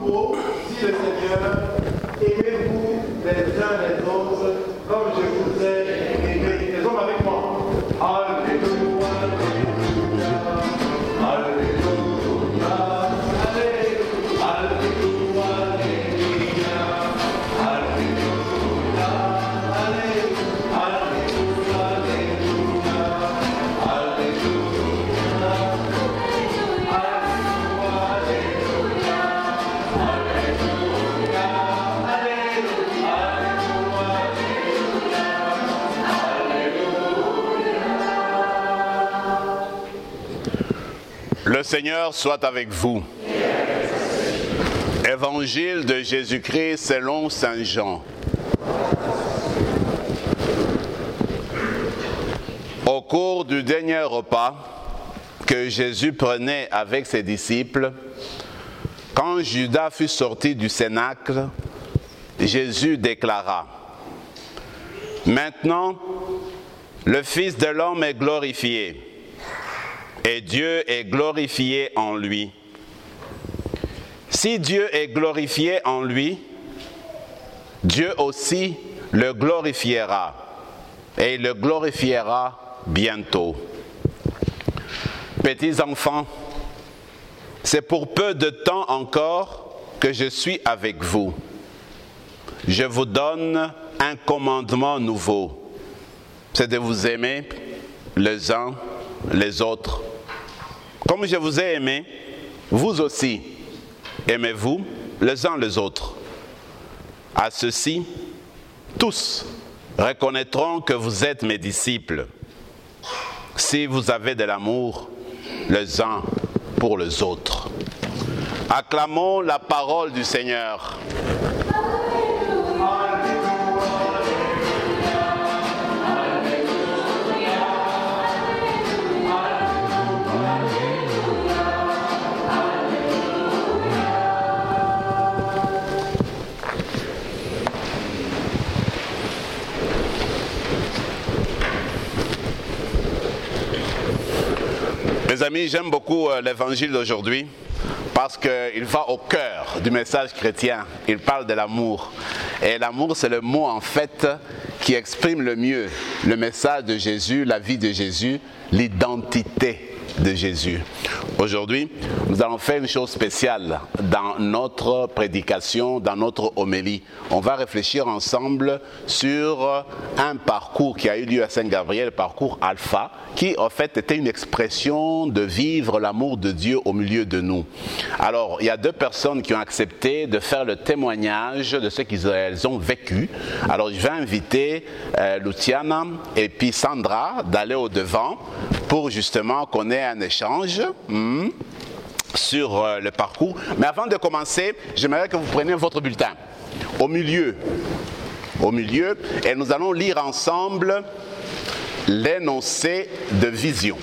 nouveau, dit le Seigneur, aimez-vous les uns les autres comme je vous ai aimé. Les hommes avec moi. Alléluia, Alléluia, Alléluia, Alléluia, Alléluia, Alléluia, Le Seigneur soit avec vous. Évangile de Jésus-Christ selon Saint Jean. Au cours du dernier repas que Jésus prenait avec ses disciples, quand Judas fut sorti du cénacle, Jésus déclara : « Maintenant, le Fils de l'homme est glorifié, et Dieu est glorifié en lui. Si Dieu est glorifié en lui, Dieu aussi le glorifiera, et il le glorifiera bientôt. Petits enfants, c'est pour peu de temps encore que je suis avec vous. Je vous donne un commandement nouveau, c'est de vous aimer les uns les autres. Comme je vous ai aimé, vous aussi, aimez-vous les uns les autres. À ceci, tous reconnaîtront que vous êtes mes disciples, si vous avez de l'amour les uns pour les autres. Acclamons la parole du Seigneur. Mes amis, j'aime beaucoup l'évangile d'aujourd'hui parce qu'il va au cœur du message chrétien. Il parle de l'amour. Et l'amour, c'est le mot en fait qui exprime le mieux le message de Jésus, la vie de Jésus, l'identité de Jésus. Aujourd'hui, nous allons faire une chose spéciale dans notre prédication, dans notre homélie. On va réfléchir ensemble sur un parcours qui a eu lieu à Saint-Gabriel, le parcours Alpha, qui en fait était une expression de vivre l'amour de Dieu au milieu de nous. Alors, il y a deux personnes qui ont accepté de faire le témoignage de ce qu'ils ont vécu. Alors, je vais inviter Luciana et puis Sandra d'aller au devant pour justement qu'on ait un échange sur le parcours. Mais avant de commencer, j'aimerais que vous preniez votre bulletin. Au milieu, et nous allons lire ensemble l'énoncé de vision.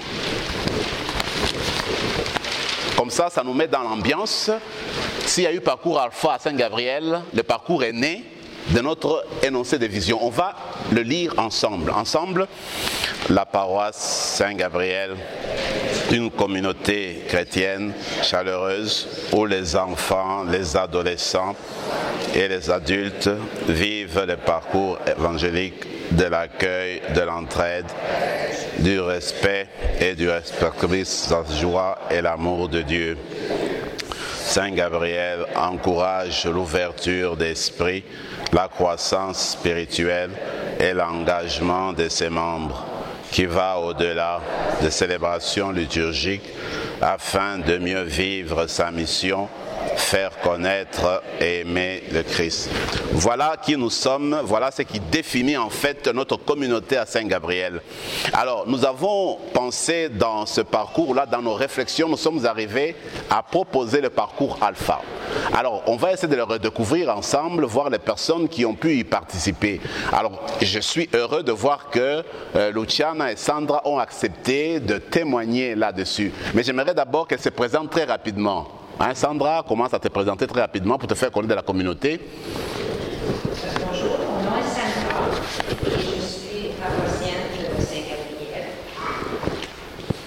Comme ça, ça nous met dans l'ambiance. S'il y a eu parcours Alpha à Saint-Gabriel, le parcours est né de notre énoncé de vision. On va le lire ensemble. Ensemble, la paroisse Saint-Gabriel, une communauté chrétienne chaleureuse où les enfants, les adolescents et les adultes vivent le parcours évangélique de l'accueil, de l'entraide, du respect et du respectualisme, la joie et l'amour de Dieu. Saint Gabriel encourage l'ouverture d'esprit, la croissance spirituelle et l'engagement de ses membres, qui va au-delà des célébrations liturgiques afin de mieux vivre sa mission, faire connaître et aimer le Christ. Voilà qui nous sommes, voilà ce qui définit en fait notre communauté à Saint-Gabriel. Alors, nous avons pensé dans ce parcours-là, dans nos réflexions, nous sommes arrivés à proposer le parcours Alpha. Alors, on va essayer de le redécouvrir ensemble, voir les personnes qui ont pu y participer. Alors, je suis heureux de voir que Luciana et Sandra ont accepté de témoigner là-dessus. Mais j'aimerais d'abord qu'elles se présentent très rapidement. Hein, Sandra, commence à te présenter très rapidement pour te faire connaître de la communauté. Bonjour, mon nom est Sandra et je suis paroissienne de Saint-Gabriel.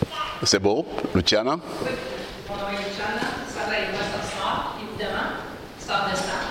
C'est beau. Luciana? Oui, mon nom est Luciana, ça va être moi ce soir, évidemment.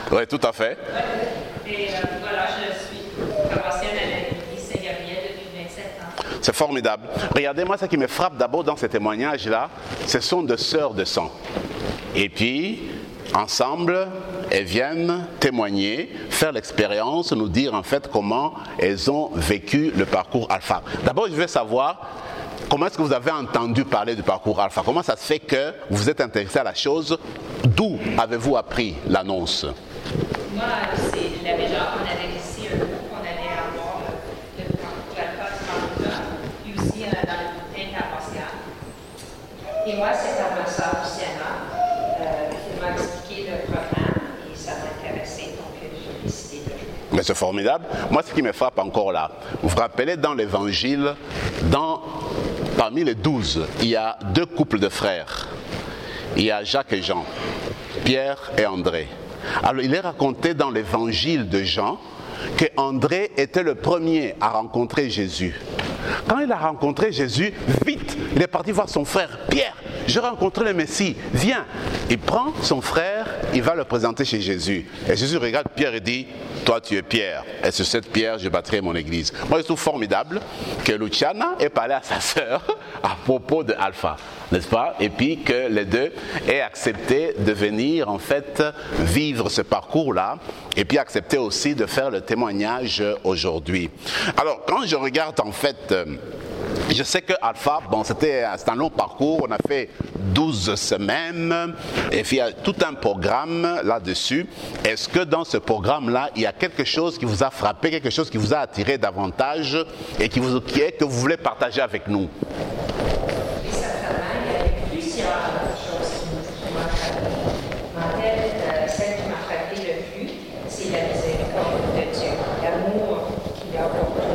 Oui, tout à fait. Et voilà, je suis paroissienne à l'église Saint-Gabriel depuis 27 ans. C'est formidable. Regardez-moi, ce qui me frappe d'abord dans ces témoignages-là, ce sont des sœurs de sang. Et puis, ensemble, elles viennent témoigner, faire l'expérience, nous dire en fait comment elles ont vécu le parcours Alpha. D'abord, je veux savoir comment est-ce que vous avez entendu parler du parcours Alpha. Comment ça se fait que vous vous êtes intéressé à la chose? D'où avez-vous appris l'annonce? Moi, c'est l'abbé Jacques, on avait ici un groupe, on allait avoir le parcours Alpha du Canada, puis aussi dans le bulletin paroissial. Et moi, c'est par ma sœur Luciana qui m'a expliqué le programme et ça m'intéressait, donc j'ai décidé de jouer. Mais c'est formidable. Moi, ce qui me frappe encore là, vous vous rappelez dans l'Évangile, parmi les 12, il y a 2 couples de frères. Il y a Jacques et Jean, Pierre et André. Alors, il est raconté dans l'Évangile de Jean que André était le premier à rencontrer Jésus. Quand il a rencontré Jésus, vite, il est parti voir son frère. Pierre, j'ai rencontré le Messie, viens. Il prend son frère, il va le présenter chez Jésus. Et Jésus regarde Pierre et dit, toi tu es Pierre, et sur cette pierre je bâtirai mon église. Moi je trouve formidable que Luciana ait parlé à sa sœur à propos de Alpha, n'est-ce pas? Et puis que les deux aient accepté de venir en fait vivre ce parcours-là, et puis accepter aussi de faire le témoignage aujourd'hui. Alors quand je regarde en fait, je sais que Alpha, bon, c'était un long parcours, on a fait 12 semaines, et puis il y a tout un programme là-dessus. Est-ce que dans ce programme-là, il y a quelque chose qui vous a frappé, quelque chose qui vous a attiré davantage et que vous voulez partager avec nous? Et certainement, il y avait plusieurs choses qui m'ont frappé. Celle qui m'a frappé le plus, c'est la miséricorde de Dieu, l'amour qu'il a pour nous.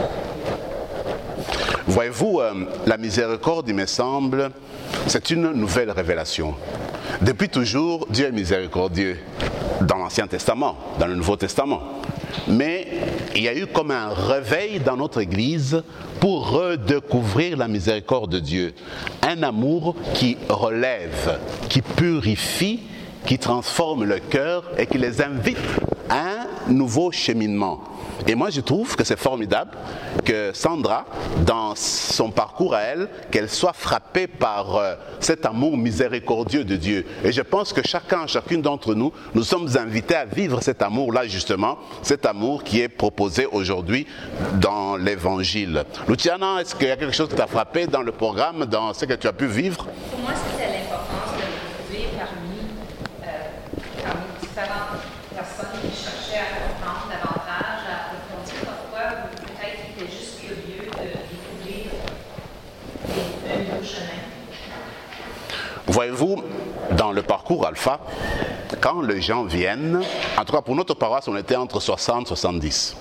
Voyez-vous, la miséricorde, il me semble, c'est une nouvelle révélation. Depuis toujours, Dieu est miséricordieux dans l'Ancien Testament, dans le Nouveau Testament. Mais il y a eu comme un réveil dans notre Église pour redécouvrir la miséricorde de Dieu. Un amour qui relève, qui purifie, qui transforme le cœur et qui les invite à un nouveau cheminement. Et moi, je trouve que c'est formidable que Sandra, dans son parcours à elle, qu'elle soit frappée par cet amour miséricordieux de Dieu. Et je pense que chacune d'entre nous, nous sommes invités à vivre cet amour-là, justement, cet amour qui est proposé aujourd'hui dans l'Évangile. Luciana, est-ce qu'il y a quelque chose qui t'a frappé dans le programme, dans ce que tu as pu vivre? Pour moi, c'était l'importance de me trouver parmi différentes personnes qui cherchaient à comprendre davantage, à approfondir parfois, ou peut-être qui étaient juste curieux de découvrir un nouveau chemin. Voyez-vous, dans le parcours Alpha, quand les gens viennent, en tout cas pour notre paroisse, on était entre 60 et 70.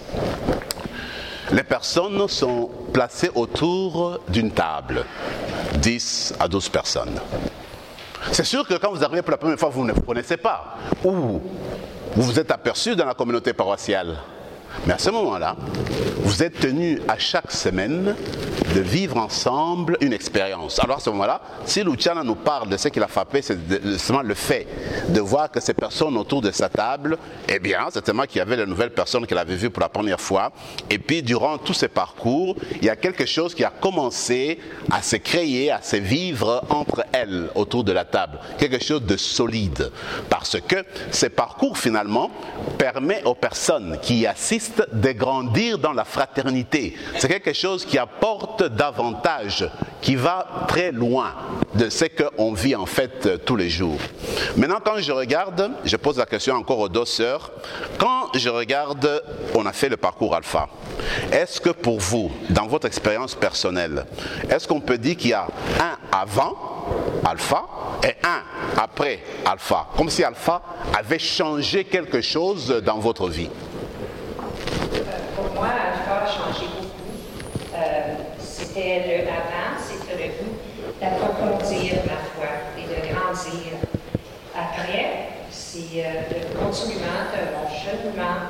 Les personnes sont placées autour d'une table, 10 à 12 personnes. C'est sûr que quand vous arrivez pour la première fois, vous ne vous connaissez pas, ou vous vous êtes aperçu dans la communauté paroissiale. Mais à ce moment-là, vous êtes tenus à chaque semaine de vivre ensemble une expérience. Alors à ce moment-là, si Luciana nous parle de ce qui l'a frappé, c'est justement le fait de voir que ces personnes autour de sa table, eh bien, certainement qu'il y avait de nouvelles personnes qu'elle avait vues pour la première fois. Et puis, durant tous ces parcours, il y a quelque chose qui a commencé à se créer, à se vivre entre elles autour de la table. Quelque chose de solide. Parce que ces parcours, finalement, permettent aux personnes qui y assistent de grandir dans la fraternité. C'est quelque chose qui apporte davantage, qui va très loin de ce qu'on vit en fait tous les jours. Maintenant, quand je regarde, je pose la question encore aux deux sœurs, quand je regarde, on a fait le parcours Alpha. Est-ce que pour vous, dans votre expérience personnelle, est-ce qu'on peut dire qu'il y a un avant Alpha et un après Alpha, comme si Alpha avait changé quelque chose dans votre vie? Pour moi, Alpha a changé beaucoup. C'était le avant, c'était le goût d'approfondir la foi et de grandir. Après, c'est le continuement de mon cheminement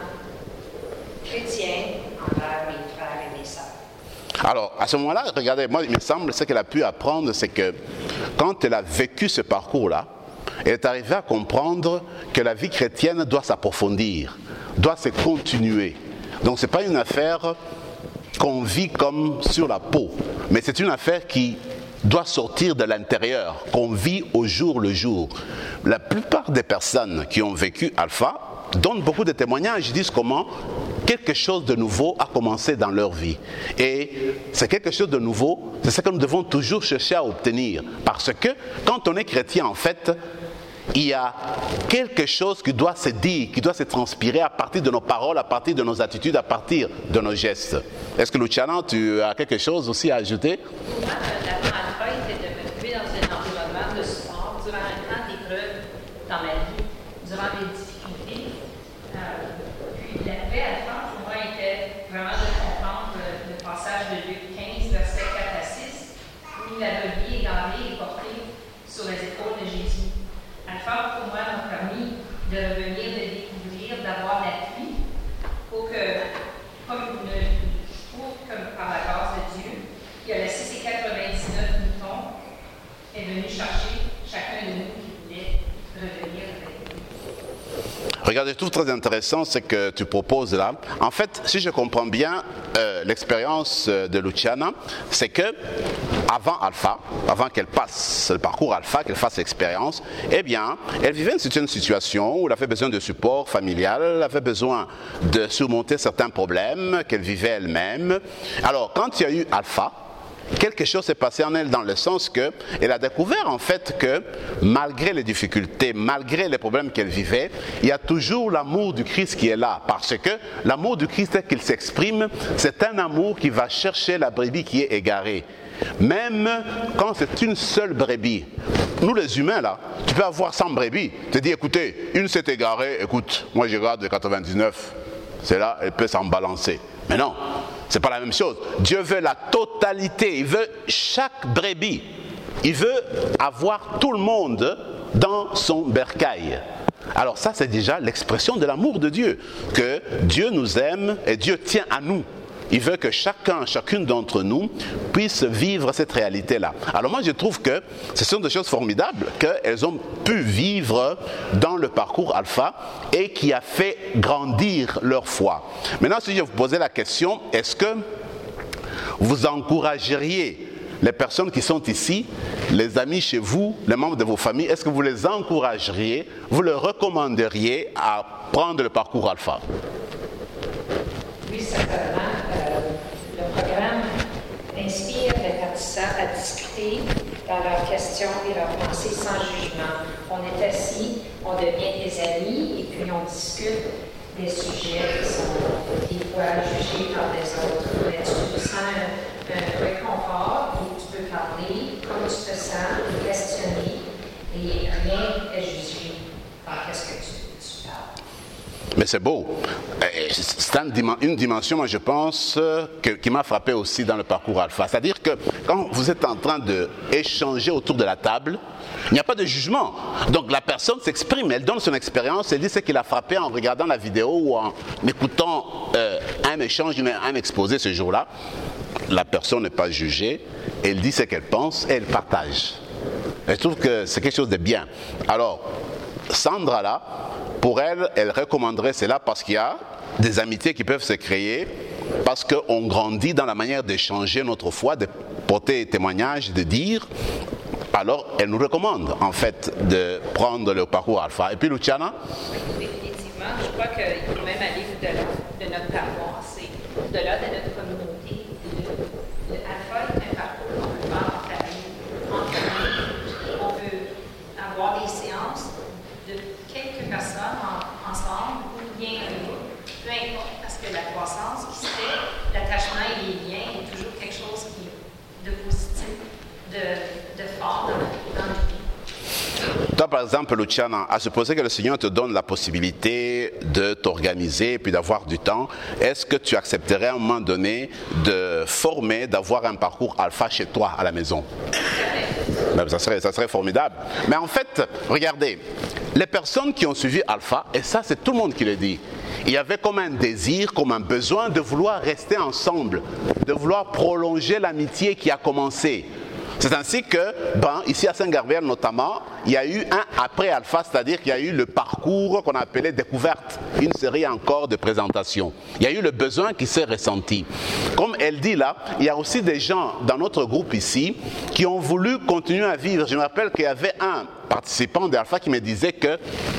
chrétien envers mes frères et mes sœurs. Alors, à ce moment-là, regardez, moi, il me semble, ce qu'elle a pu apprendre, c'est que quand elle a vécu ce parcours-là, elle est arrivée à comprendre que la vie chrétienne doit s'approfondir, doit se continuer. Donc ce n'est pas une affaire qu'on vit comme sur la peau, mais c'est une affaire qui doit sortir de l'intérieur, qu'on vit au jour le jour. La plupart des personnes qui ont vécu Alpha donnent beaucoup de témoignages, ils disent comment quelque chose de nouveau a commencé dans leur vie. Et c'est quelque chose de nouveau, c'est ce que nous devons toujours chercher à obtenir. Parce que quand on est chrétien, en fait, il y a quelque chose qui doit se dire, qui doit se transpirer à partir de nos paroles, à partir de nos attitudes, à partir de nos gestes. Est-ce que Luciana, tu as quelque chose aussi à ajouter? Pour moi, l'avant Alpha était de me trouver dans un environnement de support durant un temps d'épreuve dans ma vie, durant mes difficultés. Puis la paix Alpha, pour moi, était vraiment de comprendre le passage de Luc 15, versets 4 à 6, où la brebis égarée est portée sur les épaules de Jésus. Alpha, pour moi, m'a permis de revenir, de découvrir, d'avoir l'appui pour que, comme par la grâce de Dieu, qui a laissé ses 99 moutons, est venu chercher chacun de nous qui voulait revenir avec nous. Regardez, je trouve très intéressant ce que tu proposes là. En fait, si je comprends bien l'expérience de Luciana, c'est que avant Alpha, avant qu'elle passe le parcours Alpha, qu'elle fasse l'expérience, eh bien, elle vivait une situation où elle avait besoin de support familial, elle avait besoin de surmonter certains problèmes qu'elle vivait elle-même. Alors, quand il y a eu Alpha, quelque chose s'est passé en elle dans le sens qu'elle a découvert en fait que malgré les difficultés, malgré les problèmes qu'elle vivait, il y a toujours l'amour du Christ qui est là. Parce que l'amour du Christ tel qu'il s'exprime, c'est un amour qui va chercher la brebis qui est égarée. Même quand c'est une seule brebis. Nous les humains là, tu peux avoir 100 brebis. Tu te dis écoutez, une s'est égarée, écoute, moi je regarde de 99, c'est là, elle peut s'en balancer. Mais non, c'est pas la même chose. Dieu veut la totalité, il veut chaque brebis. Il veut avoir tout le monde dans son bercail. Alors ça c'est déjà l'expression de l'amour de Dieu, que Dieu nous aime et Dieu tient à nous. Il veut que chacune d'entre nous puisse vivre cette réalité-là. Alors moi, je trouve que ce sont des choses formidables qu'elles ont pu vivre dans le parcours Alpha et qui a fait grandir leur foi. Maintenant, si je vous posais la question, est-ce que vous encourageriez les personnes qui sont ici, les amis chez vous, les membres de vos familles, est-ce que vous les encourageriez, vous leur recommanderiez à prendre le parcours Alpha? Oui, certainement. Le programme inspire les participants à discuter dans leurs questions et leurs pensées sans jugement. On est assis, on devient des amis et puis on discute des sujets qui sont des fois jugés par les autres. Mais tu sens un réconfort et tu peux parler comme tu te sens, questionner et rien n'est jugé par qu'est-ce que tu parles. Mais c'est beau. C'est une dimension, moi je pense, qui m'a frappé aussi dans le parcours Alpha. C'est-à-dire que quand vous êtes en train d'échanger autour de la table, il n'y a pas de jugement. Donc la personne s'exprime, elle donne son expérience, elle dit ce qui l'a frappé en regardant la vidéo ou en écoutant un échange, un exposé ce jour-là. La personne n'est pas jugée, elle dit ce qu'elle pense et elle partage. Et je trouve que c'est quelque chose de bien. Alors, Sandra là, pour elle, elle recommanderait cela parce qu'il y a des amitiés qui peuvent se créer, parce qu'on grandit dans la manière d'échanger notre foi, de porter témoignage, de dire. Alors, elle nous recommande en fait de prendre le parcours Alpha. Et puis Luciana? Définitivement, je crois qu'il faut même aller au-delà de notre paroisse, au-delà de notre communauté. Le Alpha est un parcours qu'on peut faire en famille. En famille, on peut avoir des séances de quelques personnes ensemble, ou bien un groupe, peu importe, parce que la croissance qui se fait, l'attachement et les liens est toujours quelque chose de positif, de fort dans notre vie. Toi, par exemple, Luciana, à supposer que le Seigneur te donne la possibilité de t'organiser et puis d'avoir du temps, est-ce que tu accepterais à un moment donné de former, d'avoir un parcours Alpha chez toi, à la maison? Ça serait formidable. Mais en fait, regardez, les personnes qui ont suivi Alpha, et ça c'est tout le monde qui le dit, il y avait comme un désir, comme un besoin de vouloir rester ensemble, de vouloir prolonger l'amitié qui a commencé. C'est ainsi que, ici à Saint-Gabriel notamment, il y a eu un après Alpha, c'est-à-dire qu'il y a eu le parcours qu'on appelait découverte, une série encore de présentations. Il y a eu le besoin qui s'est ressenti. Comme elle dit là, il y a aussi des gens dans notre groupe ici qui ont voulu continuer à vivre. Je me rappelle qu'il y avait un participant d'Alpha qui me disait que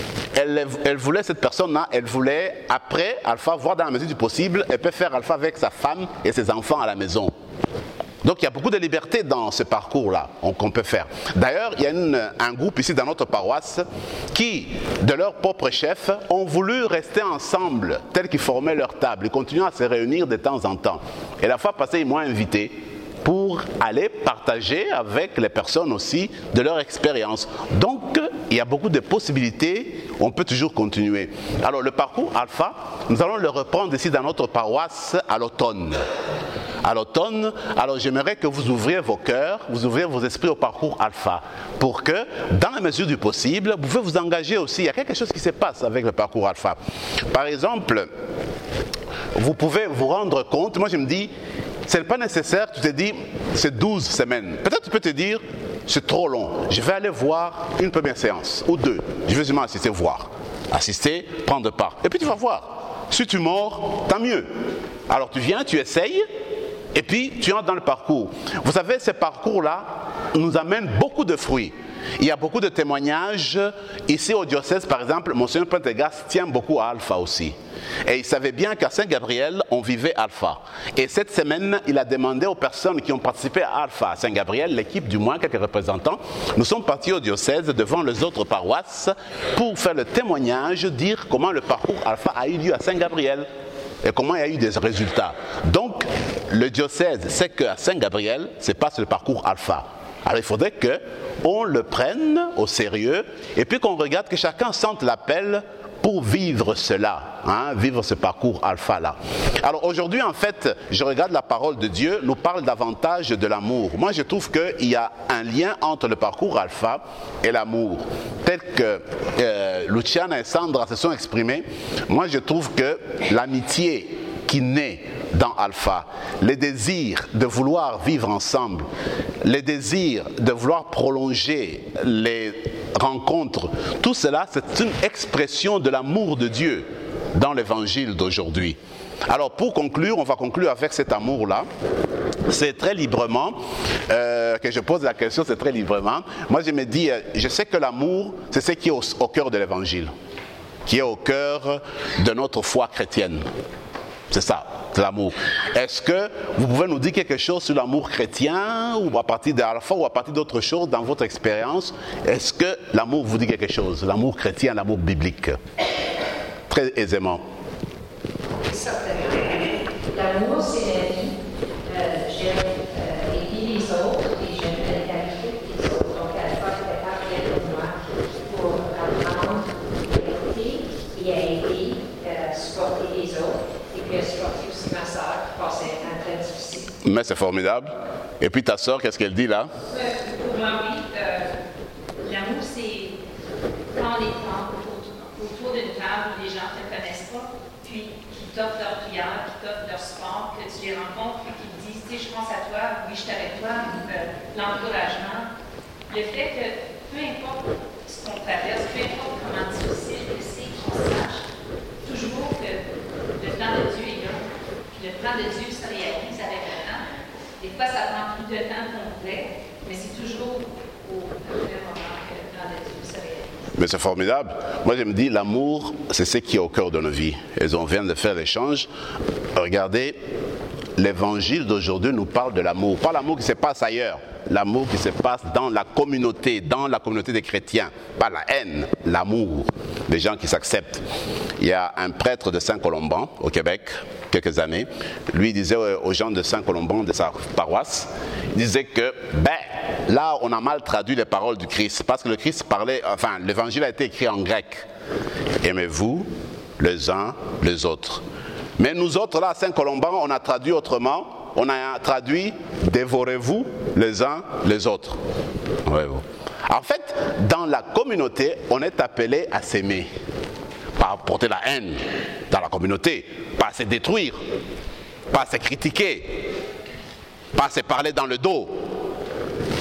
elle voulait, cette personne-là, elle voulait, après Alpha, voir dans la mesure du possible, elle peut faire Alpha avec sa femme et ses enfants à la maison. Donc il y a beaucoup de liberté dans ce parcours-là qu'on peut faire. D'ailleurs, il y a un groupe ici dans notre paroisse qui, de leur propre chef, ont voulu rester ensemble, tels qu'ils formaient leur table. Ils continuent à se réunir de temps en temps. Et la fois passée, ils m'ont invité pour aller partager avec les personnes aussi de leur expérience. Donc, il y a beaucoup de possibilités, on peut toujours continuer. Alors, le parcours Alpha, nous allons le reprendre ici dans notre paroisse à l'automne. À l'automne, alors j'aimerais que vous ouvriez vos cœurs, vous ouvriez vos esprits au parcours Alpha, pour que, dans la mesure du possible, vous pouvez vous engager aussi. Il y a quelque chose qui se passe avec le parcours Alpha. Par exemple, vous pouvez vous rendre compte, moi je me dis, ce n'est pas nécessaire, tu te dis, c'est 12 semaines. Peut-être tu peux te dire, c'est trop long, je vais aller voir une première séance, ou deux. Je vais seulement assister, voir. Assister, prendre part. Et puis tu vas voir. Si tu mords, tant mieux. Alors tu viens, tu essayes, et puis tu entres dans le parcours. Vous savez, ce parcours-là nous amène beaucoup de fruits. Il y a beaucoup de témoignages. Ici au diocèse, par exemple, Monseigneur Pentegas tient beaucoup à Alpha aussi. Et il savait bien qu'à Saint-Gabriel, on vivait Alpha. Et cette semaine, il a demandé aux personnes qui ont participé à Alpha, à Saint-Gabriel, l'équipe du moins, quelques représentants, nous sommes partis au diocèse devant les autres paroisses pour faire le témoignage, dire comment le parcours Alpha a eu lieu à Saint-Gabriel et comment il y a eu des résultats. Donc, le diocèse sait qu'à Saint-Gabriel, se passe le parcours Alpha. Alors il faudrait qu'on le prenne au sérieux et puis qu'on regarde que chacun sente l'appel pour vivre cela, vivre ce parcours Alpha-là. Alors aujourd'hui, en fait, je regarde la parole de Dieu, nous parle davantage de l'amour. Moi, je trouve qu'il y a un lien entre le parcours Alpha et l'amour. Tel que Luciana et Sandra se sont exprimés, moi je trouve que l'amitié qui naît dans Alpha, les désirs de vouloir vivre ensemble, les désirs de vouloir prolonger les rencontres, tout cela, c'est une expression de l'amour de Dieu dans l'évangile d'aujourd'hui. Alors pour conclure, on va conclure avec cet amour-là. C'est très librement que je pose la question, c'est très librement. Moi je me dis, je sais que l'amour, c'est ce qui est au cœur de l'évangile, qui est au cœur de notre foi chrétienne. C'est ça, c'est l'amour. Est-ce que vous pouvez nous dire quelque chose sur l'amour chrétien ou à partir d'Alpha ou à partir d'autres choses dans votre expérience? Est-ce que l'amour vous dit quelque chose? L'amour chrétien, l'amour biblique? Très aisément. Certainement. L'amour, c'est la vie. J'aime aider les autres et j'aime la qualité des autres. Donc, Alpha fait parler de moi pour apprendre, écouter et à aider, supporter les autres. Et puis, supporter aussi ma soeur qui passait un temps difficile. Mais c'est formidable. Et puis ta soeur, qu'est-ce qu'elle dit là? Pour moi, oui. L'amour, c'est quand on est autour d'une table où les gens ne te connaissent pas, puis qui t'offrent leur prière, qui t'offrent leur support, que tu les rencontres, puis qui te disent, tu sais, je pense à toi, oui, je suis avec toi, l'encouragement. Le fait que, peu importe ce qu'on traverse, peu importe comment difficile que c'est, qu'on sache toujours que le plan de Dieu est là, puis le plan de Dieu se réalise avec le temps. Des fois, ça prend plus de temps qu'on voulait, mais c'est toujours au même moment que le plan de Dieu se réalise. Mais c'est formidable. Moi, je me dis, l'amour, c'est ce qui est au cœur de nos vies. Et on vient de faire l'échange. Regardez, l'évangile d'aujourd'hui nous parle de l'amour. Pas l'amour qui se passe ailleurs. L'amour qui se passe dans la communauté des chrétiens. Pas la haine, l'amour des gens qui s'acceptent. Il y a un prêtre de Saint-Colomban, au Québec, quelques années. Lui, il disait aux gens de Saint-Colomban, de sa paroisse, il disait que, là, on a mal traduit les paroles du Christ. Parce que le Christ parlait, l'évangile a été écrit en grec. Aimez-vous les uns les autres. Mais nous autres, là, à Saint-Colomban, on a traduit autrement. On a traduit « dévorez-vous les uns les autres ». En fait, dans la communauté, on est appelé à s'aimer. Pas à porter la haine dans la communauté, pas à se détruire, pas à se critiquer, pas à se parler dans le dos.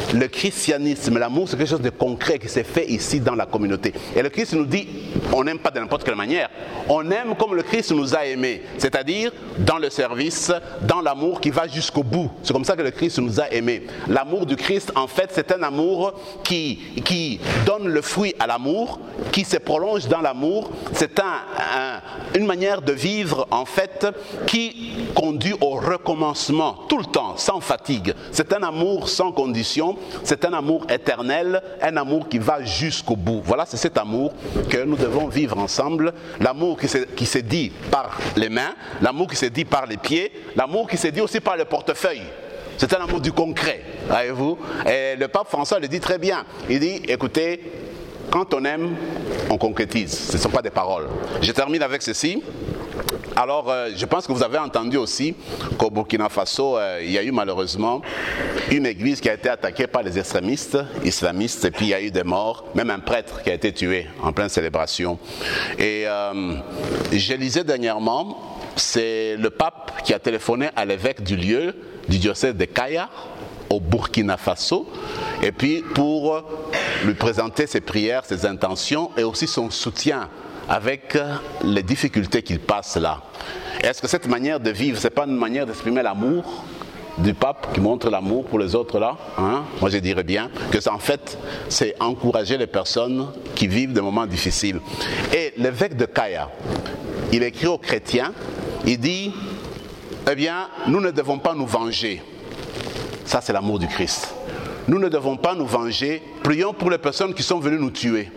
le christianisme, l'amour, c'est quelque chose de concret qui s'est fait ici dans la communauté. Et le Christ nous dit, on n'aime pas de n'importe quelle manière. On aime comme le Christ nous a aimés, c'est-à-dire dans le service, dans l'amour qui va jusqu'au bout. C'est comme ça que le Christ nous a aimés. L'amour du Christ, en fait, c'est un amour qui donne le fruit à l'amour, qui se prolonge dans l'amour. C'est une manière de vivre, en fait, qui conduit au recommencement, tout le temps, sans fatigue. C'est un amour sans condition, c'est un amour éternel, un amour qui va jusqu'au bout. Voilà, c'est cet amour que nous devons vivre ensemble. L'amour qui se dit par les mains, l'amour qui se dit par les pieds, l'amour qui se dit aussi par le portefeuille. C'est un amour du concret, voyez-vous. Et le pape François le dit très bien. Il dit, écoutez, quand on aime, on concrétise. Ce ne sont pas des paroles. Je termine avec ceci. Alors, je pense que vous avez entendu aussi qu'au Burkina Faso, il y a eu malheureusement une église qui a été attaquée par les extrémistes islamistes, et puis il y a eu des morts, même un prêtre qui a été tué en pleine célébration. Et je lisais dernièrement, c'est le pape qui a téléphoné à l'évêque du lieu, du diocèse de Kaya, au Burkina Faso, et puis pour lui présenter ses prières, ses intentions et aussi son soutien avec les difficultés qu'il passe là. Est-ce que cette manière de vivre, ce n'est pas une manière d'exprimer l'amour du pape qui montre l'amour pour les autres là, hein? Moi je dirais bien que ça, en fait, c'est encourager les personnes qui vivent des moments difficiles. Et l'évêque de Kaya, il écrit aux chrétiens, il dit, eh bien, nous ne devons pas nous venger. Ça, c'est l'amour du Christ. Nous ne devons pas nous venger. Prions pour les personnes qui sont venues nous tuer.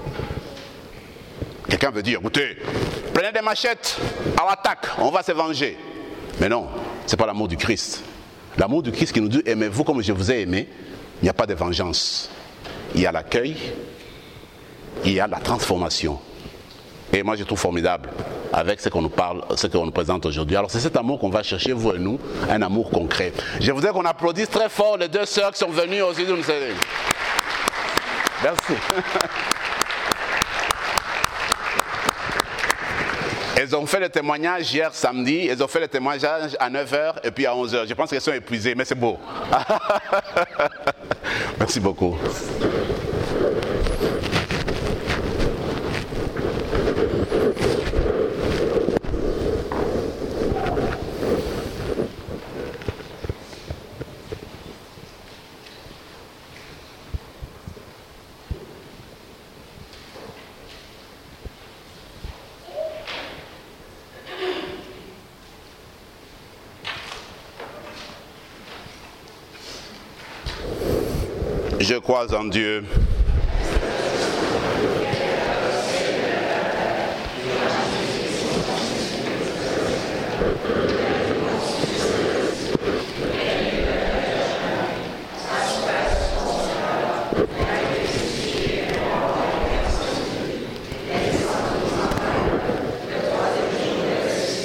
Quelqu'un veut dire, écoutez, prenez des machettes, à l'attaque, on va se venger. Mais non, ce n'est pas l'amour du Christ. L'amour du Christ qui nous dit, aimez-vous comme je vous ai aimé. Il n'y a pas de vengeance. Il y a l'accueil, il y a la transformation. Et moi, je trouve formidable avec ce qu'on nous parle, ce qu'on nous présente aujourd'hui. Alors, c'est cet amour qu'on va chercher, vous et nous, un amour concret. Je voudrais qu'on applaudisse très fort les deux sœurs qui sont venues aussi nous aider. Merci. Elles ont fait le témoignage hier samedi, elles ont fait le témoignage à 9h et puis à 11h. Je pense qu'elles sont épuisées, mais c'est beau. Merci beaucoup. Je crois en Dieu,